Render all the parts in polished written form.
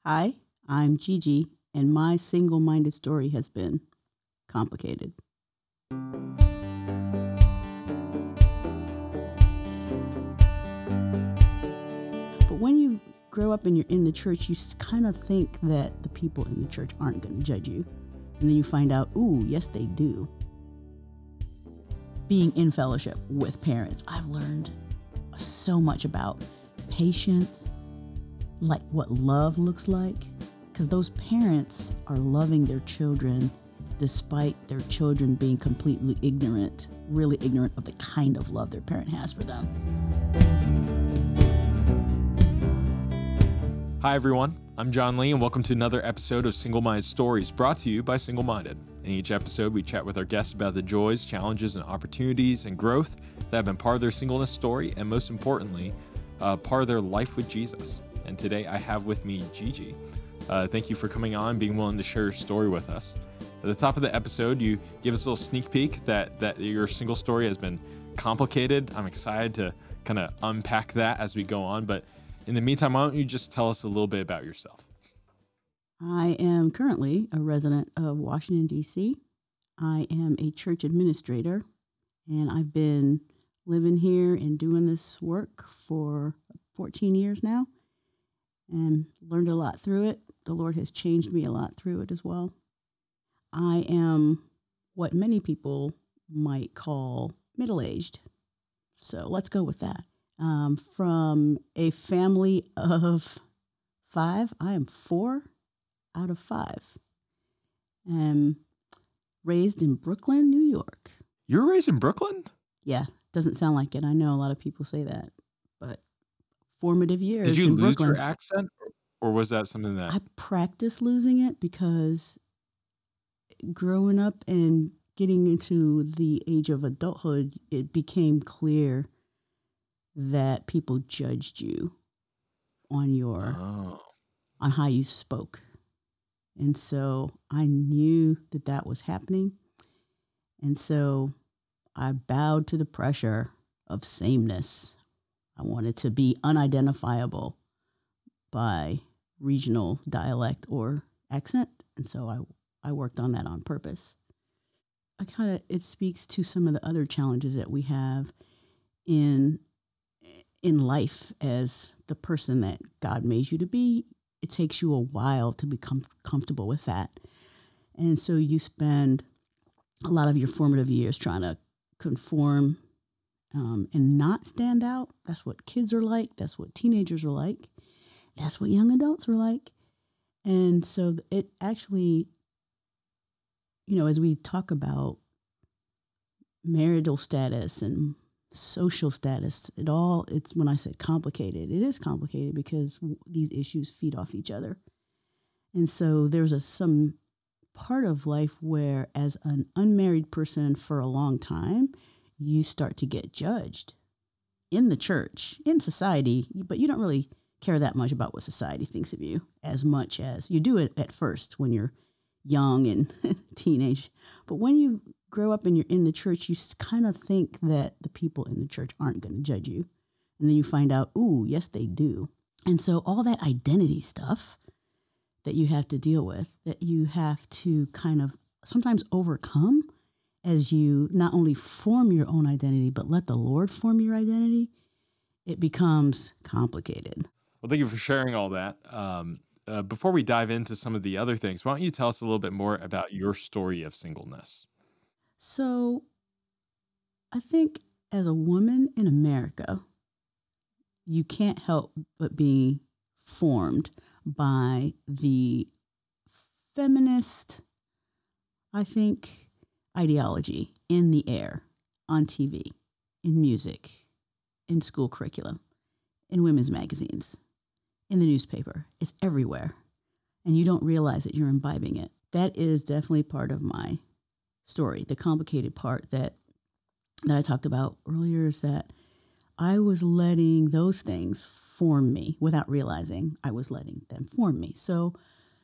Hi, I'm Gigi, and my single-minded story has been complicated. But when you grow up and you're in the church, you kind of think that the people in the church aren't going to judge you. And then you find out, ooh, yes, they do. Being in fellowship with parents, I've learned so much about patience, like what love looks like, because those parents are loving their children despite their children being completely ignorant, really ignorant of the kind of love their parent has for them. Hi everyone, I'm John Lee and welcome to another episode of Single Minded Stories brought to you by Single Minded. In each episode, we chat with our guests about the joys, challenges, and opportunities and growth that have been part of their singleness story and most importantly, part of their life with Jesus. And today I have with me Gigi. Thank you for coming on, being willing to share your story with us. At the top of the episode, you give us a little sneak peek that your single story has been complicated. I'm excited to kind of unpack that as we go on, but in the meantime, why don't you just tell us a little bit about yourself? I am currently a resident of Washington, D.C. I am a church administrator, and I've been living here and doing this work for 14 years now and learned a lot through it. The Lord has changed me a lot through it as well. I am what many people might call middle-aged. So let's go with that. From a family of 5, I am 4 out of 5. Raised in Brooklyn, New York. You were raised in Brooklyn? Yeah, doesn't sound like it. I know a lot of people say that, but formative years Did you in lose Brooklyn. your accent, or was that something that... I practiced losing it because growing up and getting into the age of adulthood, it became clear that people judged you on on how you spoke. And so I knew that was happening. And so I bowed to the pressure of sameness. I wanted to be unidentifiable by regional dialect or accent. And so I worked on that on purpose. It speaks to some of the other challenges that we have in life as the person that God made you to be. It takes you a while to become comfortable with that. And so you spend a lot of your formative years trying to conform and not stand out. That's what kids are like. That's what teenagers are like. That's what young adults are like. And so it actually, as we talk about marital status and social status, it's when I said complicated, it is complicated because these issues feed off each other. And so there's some part of life where as an unmarried person for a long time, you start to get judged in the church, in society, but you don't really care that much about what society thinks of you as much as you do it at first when you're young and teenage. But when you grow up and you're in the church, you kind of think that the people in the church aren't going to judge you. And then you find out, ooh, yes, they do. And so all that identity stuff that you have to deal with, that you have to kind of sometimes overcome as you not only form your own identity, but let the Lord form your identity, it becomes complicated. Well, thank you for sharing all that. Before we dive into some of the other things, why don't you tell us a little bit more about your story of singleness? So I think as a woman in America, you can't help but be formed by the feminist, I think, ideology in the air, on TV, in music, in school curriculum, in women's magazines, in the newspaper. It's everywhere. And you don't realize that you're imbibing it. That is definitely part of my story. The complicated part that I talked about earlier is that I was letting those things form me without realizing I was letting them form me. So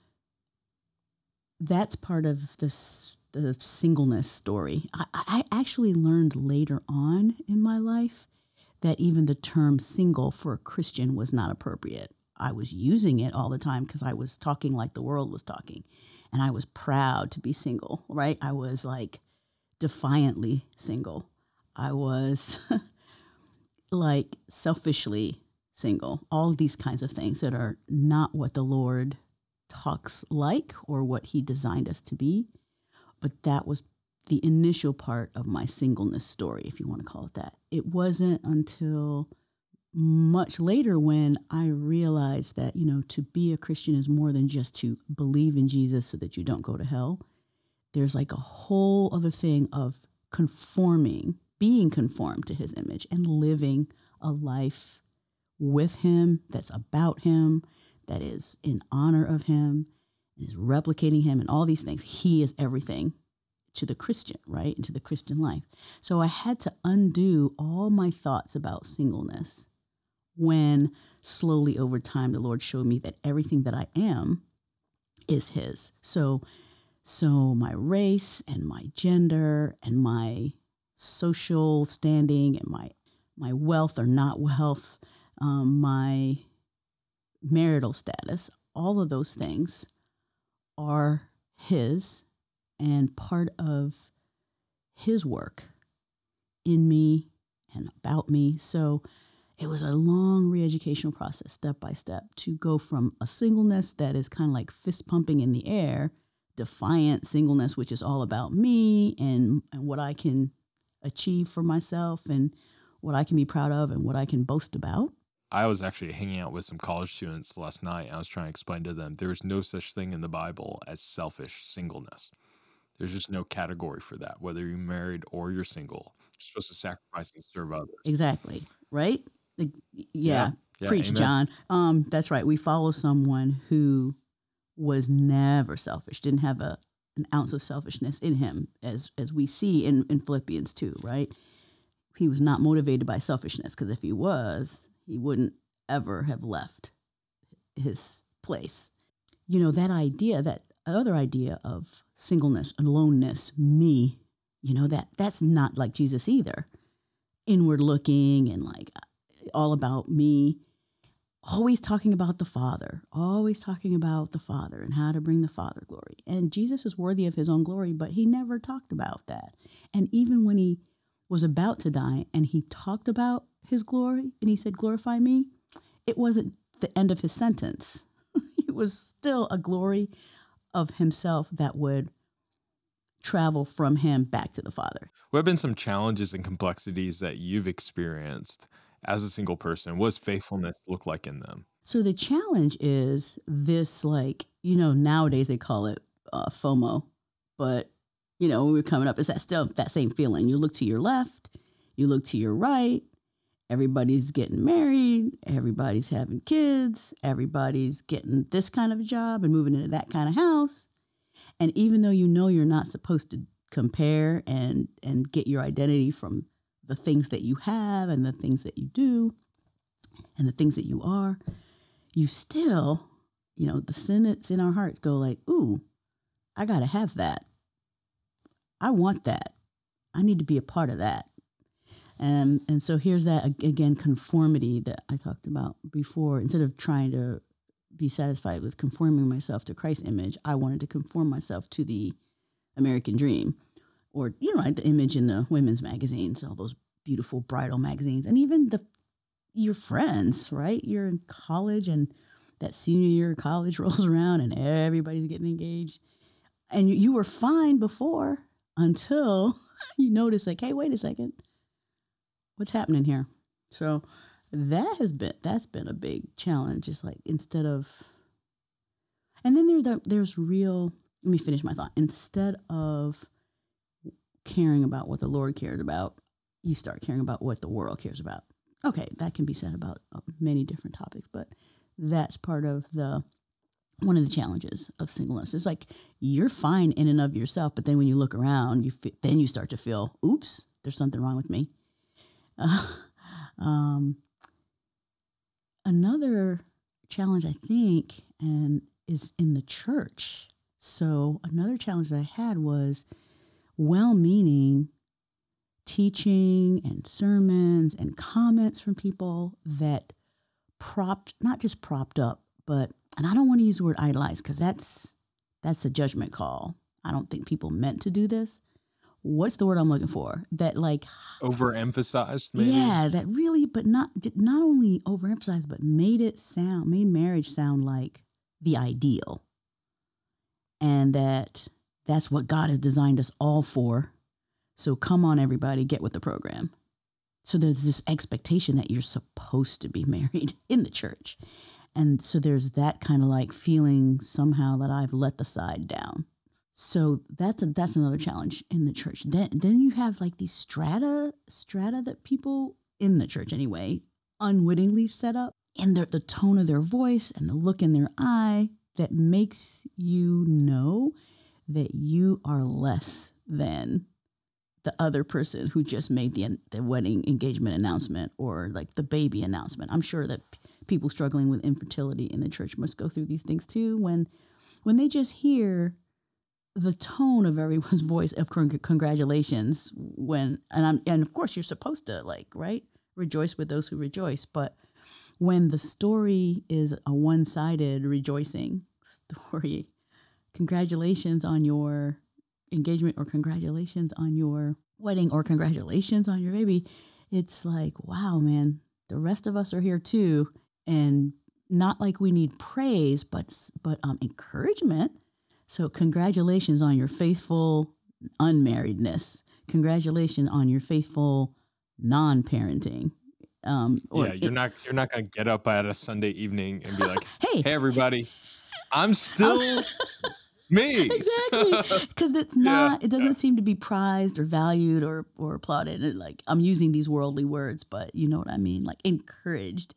that's part of the singleness story. I actually learned later on in my life that even the term single for a Christian was not appropriate. I was using it all the time because I was talking like the world was talking. And I was proud to be single, right? I was like defiantly single. I was like selfishly single. All of these kinds of things that are not what the Lord talks like or what he designed us to be. But that was the initial part of my singleness story, if you want to call it that. It wasn't until much later when I realized that, to be a Christian is more than just to believe in Jesus so that you don't go to hell. There's like a whole other thing of being conformed to his image and living a life with him that's about him, that is in honor of him, and is replicating him and all these things. He is everything to the Christian, right? And to the Christian life. So I had to undo all my thoughts about singleness when slowly over time, the Lord showed me that everything that I am is his. So my race and my gender and my social standing and my wealth or not wealth, my marital status, all of those things are his and part of his work in me and about me. So it was a long re-educational process, step by step, to go from a singleness that is kind of like fist pumping in the air, defiant singleness, which is all about me and what I can achieve for myself and what I can be proud of and what I can boast about. I was actually hanging out with some college students last night. And I was trying to explain to them there's no such thing in the Bible as selfish singleness. There's just no category for that, whether you're married or you're single. You're supposed to sacrifice and serve others. Exactly. Right? Like, Yeah, preach, amen. John. That's right. We follow someone who was never selfish, didn't have an ounce of selfishness in him, as we see in Philippians 2, right? He was not motivated by selfishness, because if he was, he wouldn't ever have left his place. That other idea of singleness, aloneness, me, that's not like Jesus either. Inward looking and like all about me, always talking about the Father and how to bring the Father glory. And Jesus is worthy of his own glory, but he never talked about that. And even when he was about to die and he talked about his glory and he said, glorify me, it wasn't the end of his sentence. It was still a glory of himself that would travel from him back to the Father. What have been some challenges and complexities that you've experienced as a single person? What does faithfulness look like in them? So the challenge is this, nowadays they call it FOMO, but when we were coming up, it's that same feeling. You look to your left, you look to your right, everybody's getting married, everybody's having kids, everybody's getting this kind of a job and moving into that kind of house. And even though you're not supposed to compare and get your identity from the things that you have and the things that you do and the things that you are, you still, the sin that's in our hearts go like, ooh, I got to have that. I want that. I need to be a part of that. And so here's that, again, conformity that I talked about before. Instead of trying to be satisfied with conforming myself to Christ's image, I wanted to conform myself to the American dream, or, the image in the women's magazines, all those beautiful bridal magazines, and even your friends, right? You're in college and that senior year of college rolls around and everybody's getting engaged. And you were fine before until you notice like, hey, wait a second, what's happening here? So that's been a big challenge. It's like, instead of, and then there's real, let me finish my thought. Instead of caring about what the Lord cared about, you start caring about what the world cares about. Okay, that can be said about many different topics, but that's part of one of the challenges of singleness. It's like, you're fine in and of yourself, but then when you look around, then you start to feel, oops, there's something wrong with me. Another challenge, I think, and is in the church. So another challenge that I had was well-meaning teaching and sermons and comments from people that not just propped up, but, and I don't want to use the word idolize because that's a judgment call. I don't think people meant to do this. What's the word I'm looking for? That like overemphasized, maybe? Yeah, that really, but not only overemphasized, but made marriage sound like the ideal. And that's what God has designed us all for. So come on, everybody, get with the program. So there's this expectation that you're supposed to be married in the church. And so there's that kind of like feeling somehow that I've let the side down. So that's another challenge in the church. Then you have like these strata that people in the church anyway unwittingly set up, and the tone of their voice and the look in their eye that makes you know that you are less than the other person who just made the wedding engagement announcement or like the baby announcement. I'm sure that people struggling with infertility in the church must go through these things too when they just hear the tone of everyone's voice of congratulations and of course you're supposed to rejoice with those who rejoice, but when the story is a one-sided rejoicing story, congratulations on your engagement or congratulations on your wedding or congratulations on your baby, it's like, wow, man, the rest of us are here too, and not like we need praise, but encouragement. So congratulations on your faithful unmarriedness. Congratulations on your faithful non-parenting. You're not gonna get up at a Sunday evening and be like, hey everybody, I'm still me. Exactly, because it's not. It doesn't seem to be prized or valued or applauded. And like, I'm using these worldly words, but you know what I mean. Like encouraged,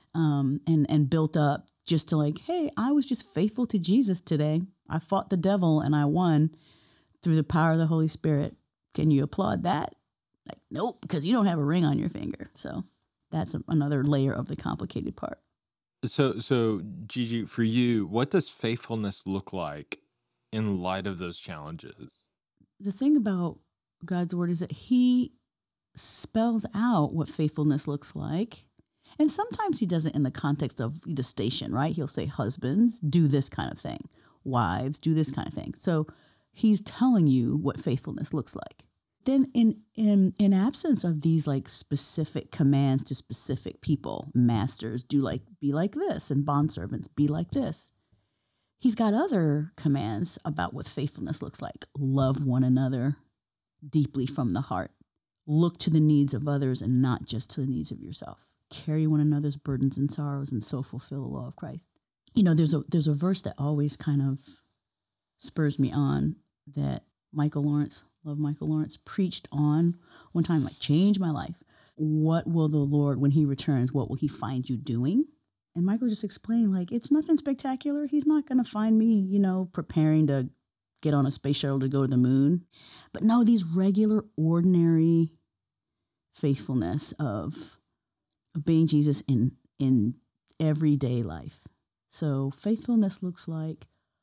and built up just to like, hey, I was just faithful to Jesus today. I fought the devil and I won through the power of the Holy Spirit. Can you applaud that? Like, nope, because you don't have a ring on your finger. So that's another layer of the complicated part. So Gigi, for you, what does faithfulness look like in light of those challenges? The thing about God's word is that he spells out what faithfulness looks like. And sometimes he does it in the context of the station, right? He'll say, husbands, do this kind of thing. Wives, do this kind of thing. So he's telling you what faithfulness looks like. Then in absence of these like specific commands to specific people, masters, be like this, and bondservants, be like this. He's got other commands about what faithfulness looks like. Love one another deeply from the heart. Look to the needs of others and not just to the needs of yourself. Carry one another's burdens and sorrows and so fulfill the law of Christ. You know, there's a verse that always kind of spurs me on that Michael Lawrence preached on one time, like, changed my life. What will the Lord, when he returns, what will he find you doing? And Michael just explained, like, it's nothing spectacular. He's not going to find me, preparing to get on a space shuttle to go to the moon. But no, these regular, ordinary faithfulness of obeying Jesus in everyday life. So faithfulness looks like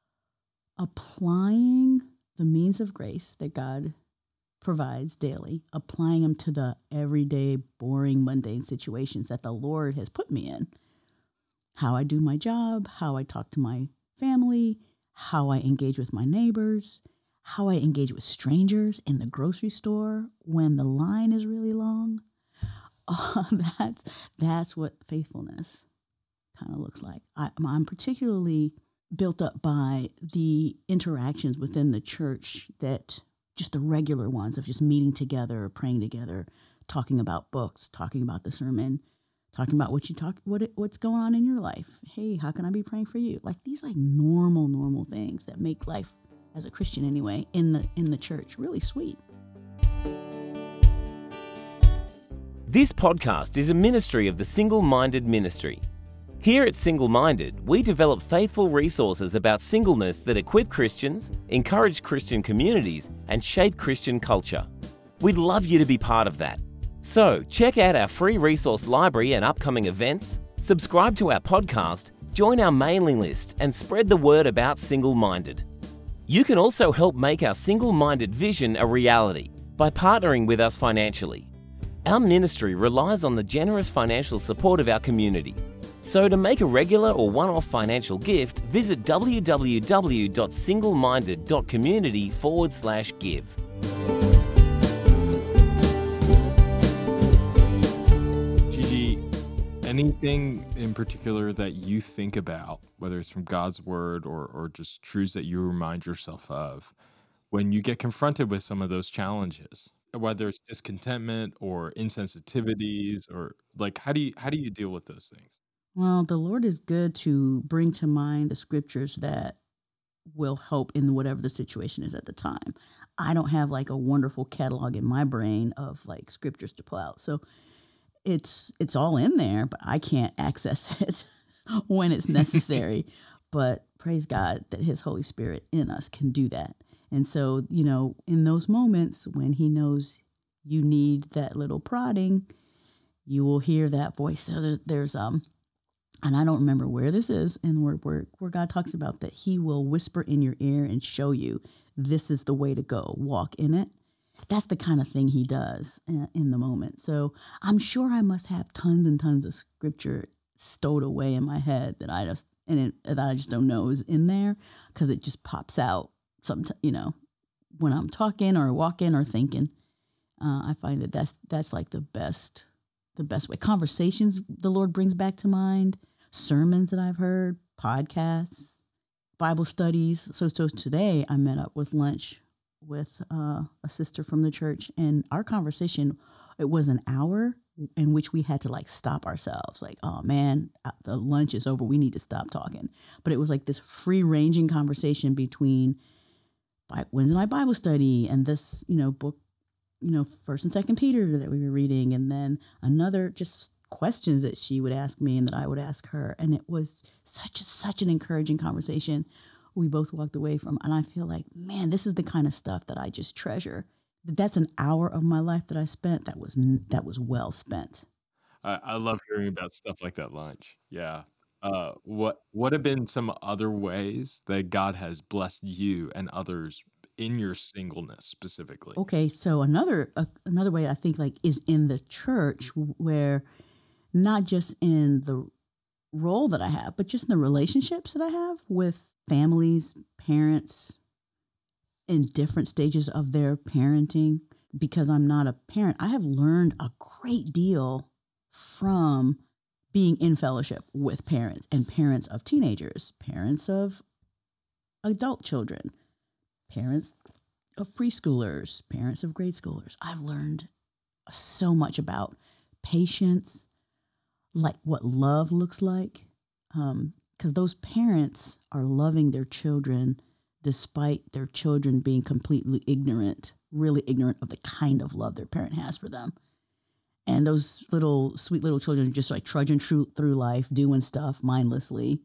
applying the means of grace that God provides daily, applying them to the everyday, boring, mundane situations that the Lord has put me in. How I do my job, how I talk to my family, how I engage with my neighbors, how I engage with strangers in the grocery store when the line is really long. Oh, that's what faithfulness kind of looks like. I'm particularly built up by the interactions within the church, that just the regular ones of just meeting together, praying together, talking about books, talking about the sermon, talking about what's going on in your life. Hey, how can I be praying for you? Like these like normal things that make life, as a Christian anyway, in the church really sweet. This podcast is a ministry of the Single Minded Ministry. Here at Single Minded, we develop faithful resources about singleness that equip Christians, encourage Christian communities, and shape Christian culture. We'd love you to be part of that. So check out our free resource library and upcoming events, subscribe to our podcast, join our mailing list, and spread the word about Single Minded. You can also help make our Single Minded vision a reality by partnering with us financially. Our ministry relies on the generous financial support of our community. So to make a regular or one-off financial gift, visit www.singleminded.community/give. Gigi, anything in particular that you think about, whether it's from God's word or just truths that you remind yourself of when you get confronted with some of those challenges, whether it's discontentment or insensitivities, or like how do you deal with those things? Well, the Lord is good to bring to mind the scriptures that will help in whatever the situation is at the time. I don't have like a wonderful catalog in my brain of like scriptures to pull out. So it's all in there, but I can't access it when it's necessary. But praise God that his Holy Spirit in us can do that. And so, in those moments when he knows you need that little prodding, you will hear that voice. So there's and I don't remember where this is in the word where God talks about that he will whisper in your ear and show you this is the way to go. Walk in it. That's the kind of thing he does in the moment. So I'm sure I must have tons and tons of scripture stowed away in my head that I just don't know is in there because it just pops out sometimes, when I'm talking or walking or thinking. I find that that's like the best way. Conversations the Lord brings back to mind, sermons that I've heard, podcasts, Bible studies. So today I met up with lunch with a sister from the church, and our conversation, it was an hour in which we had to like stop ourselves. Like, oh man, the lunch is over. We need to stop talking. But it was like this free ranging conversation between Wednesday night Bible study and this, book, First and Second Peter that we were reading, and then another just questions that she would ask me and that I would ask her, and it was such an encouraging conversation. We both walked away from, and I feel like, man, this is the kind of stuff that I just treasure. That's an hour of my life that I spent that was well spent. I love hearing about stuff like that lunch. Yeah. What have been some other ways that God has blessed you and others in your singleness specifically? Okay, so another way I think like is in the church, where not just in the role that I have, but just in the relationships that I have with families, parents in different stages of their parenting. Because I'm not a parent, I have learned a great deal from being in fellowship with parents and parents of teenagers, parents of adult children, parents of preschoolers, parents of grade schoolers. I've learned so much about patience, like what love looks like, because those parents are loving their children despite their children being completely really ignorant of the kind of love their parent has for them. And those sweet little children are just like trudging through life, doing stuff mindlessly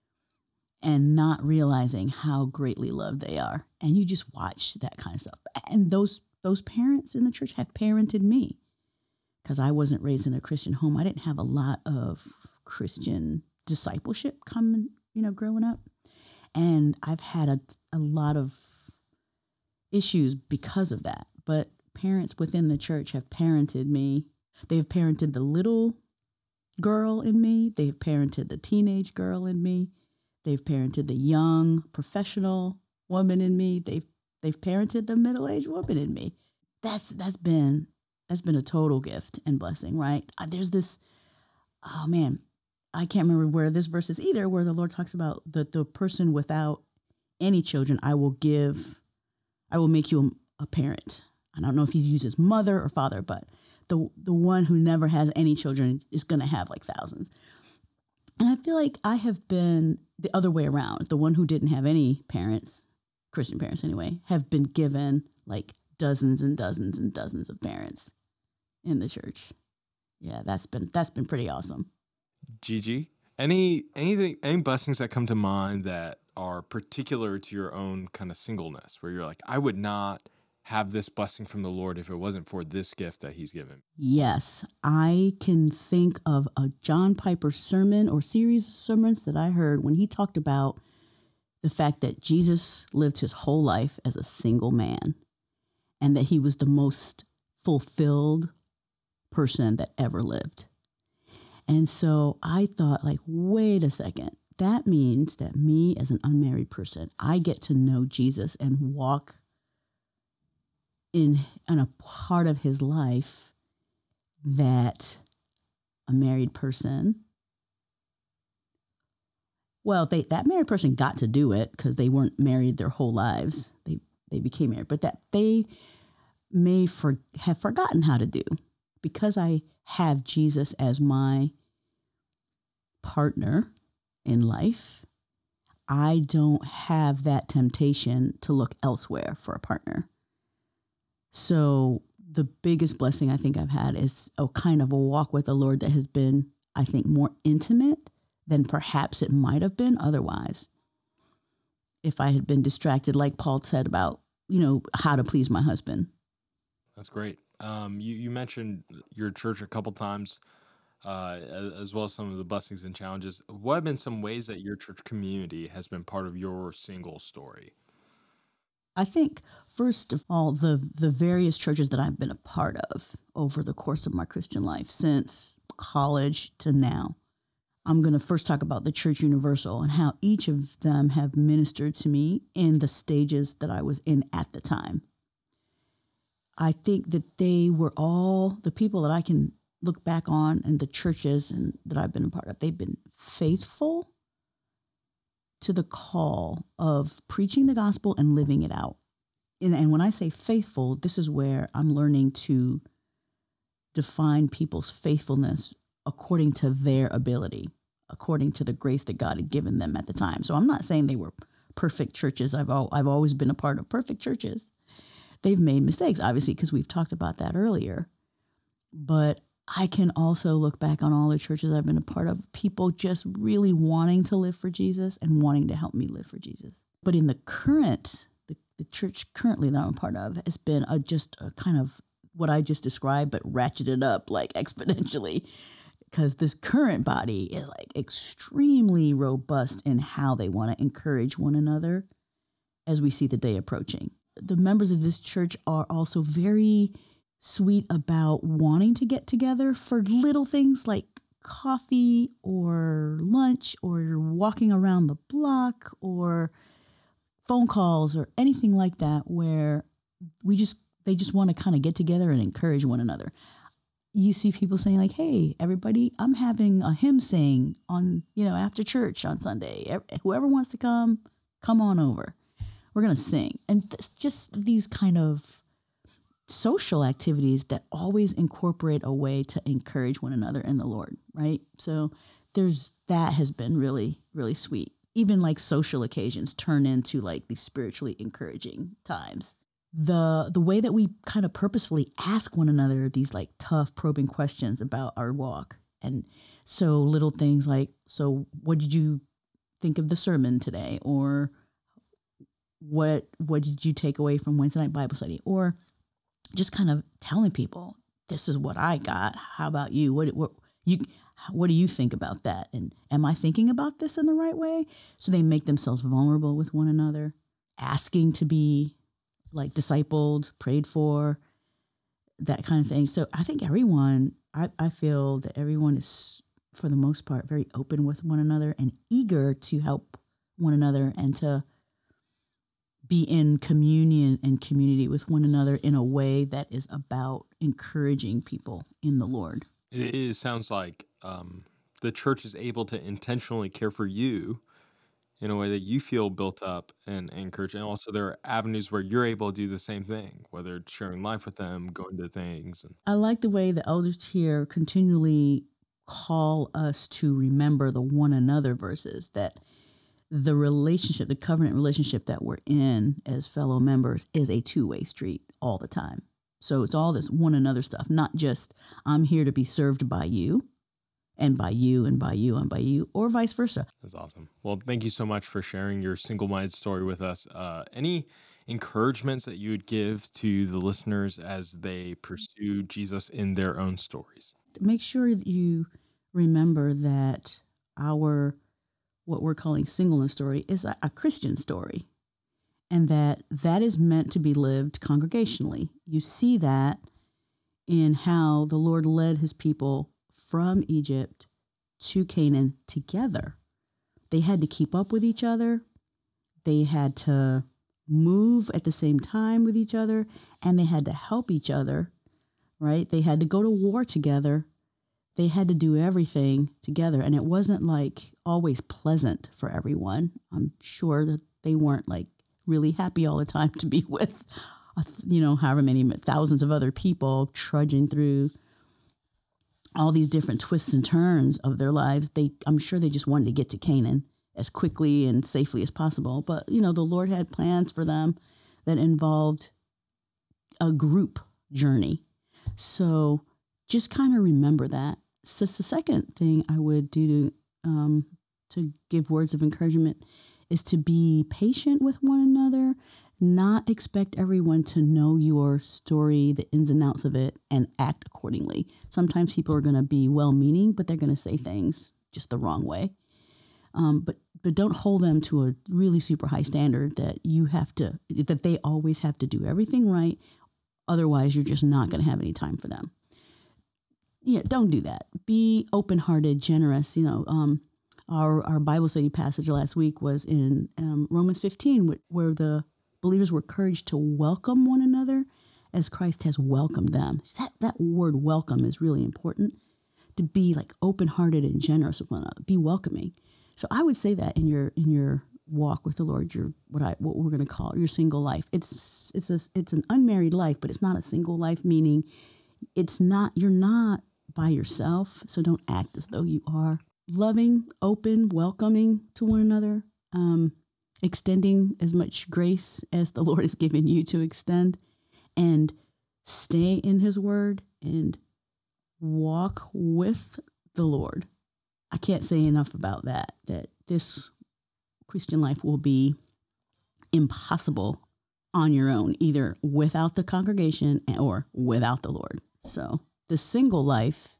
and not realizing how greatly loved they are. And you just watch that kind of stuff. And those parents in the church have parented me, because I wasn't raised in a Christian home. I didn't have a lot of Christian discipleship coming, growing up. And I've had a lot of issues because of that. But parents within the church have parented me. They've parented the little girl in me. They've parented the teenage girl in me. They've parented the young professional woman in me. They've parented the middle-aged woman in me. That's been a total gift and blessing, right? There's this, oh man, I can't remember where this verse is either, where the Lord talks about the person without any children, I will make you a parent. I don't know if he uses mother or father, but the one who never has any children is going to have like thousands. And I feel like I have been the other way around. The one who didn't have any parents, Christian parents anyway, have been given like dozens and dozens and dozens of parents in the church. Yeah, that's been pretty awesome. Gigi, any blessings that come to mind that are particular to your own kind of singleness, where you're like, I would not have this blessing from the Lord if it wasn't for this gift that he's given? Yes, I can think of a John Piper sermon or series of sermons that I heard when he talked about the fact that Jesus lived his whole life as a single man and that he was the most fulfilled person that ever lived. And so I thought, like, wait a second. That means that me as an unmarried person, I get to know Jesus and walk in a part of his life that a married person, well, that married person got to do it because they weren't married their whole lives. They became married, but that they may have forgotten how to do. Because I have Jesus as my partner in life, I don't have that temptation to look elsewhere for a partner. So the biggest blessing I think I've had is a kind of a walk with the Lord that has been, I think, more intimate than perhaps it might have been otherwise. If I had been distracted, like Paul said about, how to please my husband. That's great. You mentioned your church a couple times, as well as some of the blessings and challenges. What have been some ways that your church community has been part of your single story? I think, first of all, the various churches that I've been a part of over the course of my Christian life, since college to now. I'm going to first talk about the Church Universal and how each of them have ministered to me in the stages that I was in at the time. I think that they were all the people that I can look back on, and the churches that I've been a part of. They've been faithful to the call of preaching the gospel and living it out. And when I say faithful, this is where I'm learning to define people's faithfulness according to their ability, according to the grace that God had given them at the time. So I'm not saying they were perfect churches. I've always been a part of perfect churches. They've made mistakes, obviously, because we've talked about that earlier. But I can also look back on all the churches I've been a part of, people just really wanting to live for Jesus and wanting to help me live for Jesus. But in the church currently that I'm a part of has been just a kind of what I just described, but ratcheted up like exponentially, because this current body is like extremely robust in how they want to encourage one another as we see the day approaching. The members of this church are also very sweet about wanting to get together for little things like coffee or lunch or walking around the block or phone calls or anything like that, where they just want to kind of get together and encourage one another. You see people saying like, hey, everybody, I'm having a hymn sing on, after church on Sunday. Whoever wants to come on over. We're going to sing. And just these kind of social activities that always incorporate a way to encourage one another in the Lord, right? So that has been really, really sweet. Even like social occasions turn into like these spiritually encouraging times. The way that we kind of purposefully ask one another these like tough probing questions about our walk. And so little things like, so what did you think of the sermon today? Or what did you take away from Wednesday night Bible study? Or just kind of telling people, this is what I got. How about you? What do you think about that? And am I thinking about this in the right way? So they make themselves vulnerable with one another, asking to be like discipled, prayed for, that kind of thing. So I think I feel that everyone is, for the most part, very open with one another and eager to help one another and to be in communion and community with one another in a way that is about encouraging people in the Lord. It sounds like the church is able to intentionally care for you in a way that you feel built up and encouraged. And also there are avenues where you're able to do the same thing, whether it's sharing life with them, going to things. I like the way the elders here continually call us to remember the one another verses, that the relationship, the covenant relationship that we're in as fellow members is a two-way street all the time. So it's all this one another stuff, not just I'm here to be served by you and by you and by you and by you, or vice versa. That's awesome. Well, thank you so much for sharing your single-minded story with us. Any encouragements that you would give to the listeners as they pursue Jesus in their own stories? Make sure that you remember that what we're calling singleness story is a Christian story, and that is meant to be lived congregationally. You see that in how the Lord led his people from Egypt to Canaan together. They had to keep up with each other. They had to move at the same time with each other, and they had to help each other, right? They had to go to war together. They had to do everything together. And it wasn't like always pleasant for everyone. I'm sure that they weren't like really happy all the time to be with, however many thousands of other people trudging through all these different twists and turns of their lives. I'm sure they just wanted to get to Canaan as quickly and safely as possible. But, the Lord had plans for them that involved a group journey. So just kind of remember that. So the second thing I would do to give words of encouragement is to be patient with one another, not expect everyone to know your story, the ins and outs of it, and act accordingly. Sometimes people are going to be well-meaning, but they're going to say things just the wrong way. But don't hold them to a really super high standard that they always have to do everything right. Otherwise, you're just not going to have any time for them. Yeah, don't do that. Be open-hearted, generous. Our Bible study passage last week was in Romans 15, where the believers were encouraged to welcome one another as Christ has welcomed them. That word welcome is really important, to be like open-hearted and generous with one another. Be welcoming. So I would say that in your walk with the Lord, what we're going to call your single life. It's an unmarried life, but it's not a single life, meaning you're not by yourself. So don't act as though you are. Loving, open, welcoming to one another, extending as much grace as the Lord has given you to extend, and stay in his word and walk with the Lord. I can't say enough about that this Christian life will be impossible on your own, either without the congregation or without the Lord. So the single life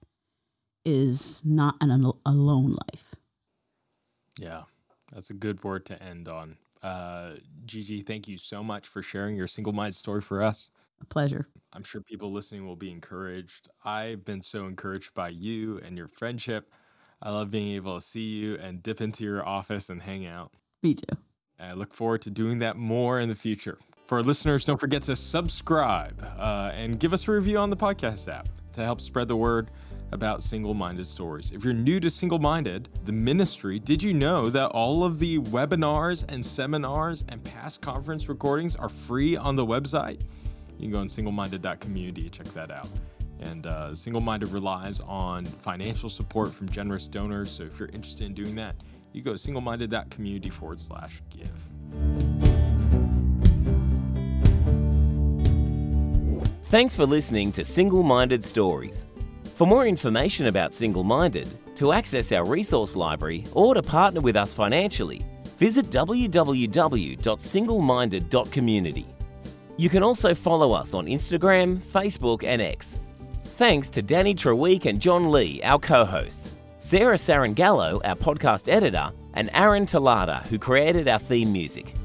is not an alone life. Yeah, that's a good word to end on. Gigi, thank you so much for sharing your single-minded story for us. A pleasure. I'm sure people listening will be encouraged. I've been so encouraged by you and your friendship. I love being able to see you and dip into your office and hang out. Me too. I look forward to doing that more in the future. For our listeners, don't forget to subscribe and give us a review on the podcast app to help spread the word about Single-Minded Stories. If you're new to Single-Minded, the ministry, did you know that all of the webinars and seminars and past conference recordings are free on the website? You can go on singleminded.community to check that out. And Single-Minded relies on financial support from generous donors. So if you're interested in doing that, you go to singleminded.community/give. Thanks for listening to Single-Minded Stories. For more information about Single-Minded, to access our resource library, or to partner with us financially, visit www.singleminded.community. You can also follow us on Instagram, Facebook, and X. Thanks to Danny Treweek and John Lee, our co-hosts, Sarah Sarangallo, our podcast editor, and Aaron Talada, who created our theme music.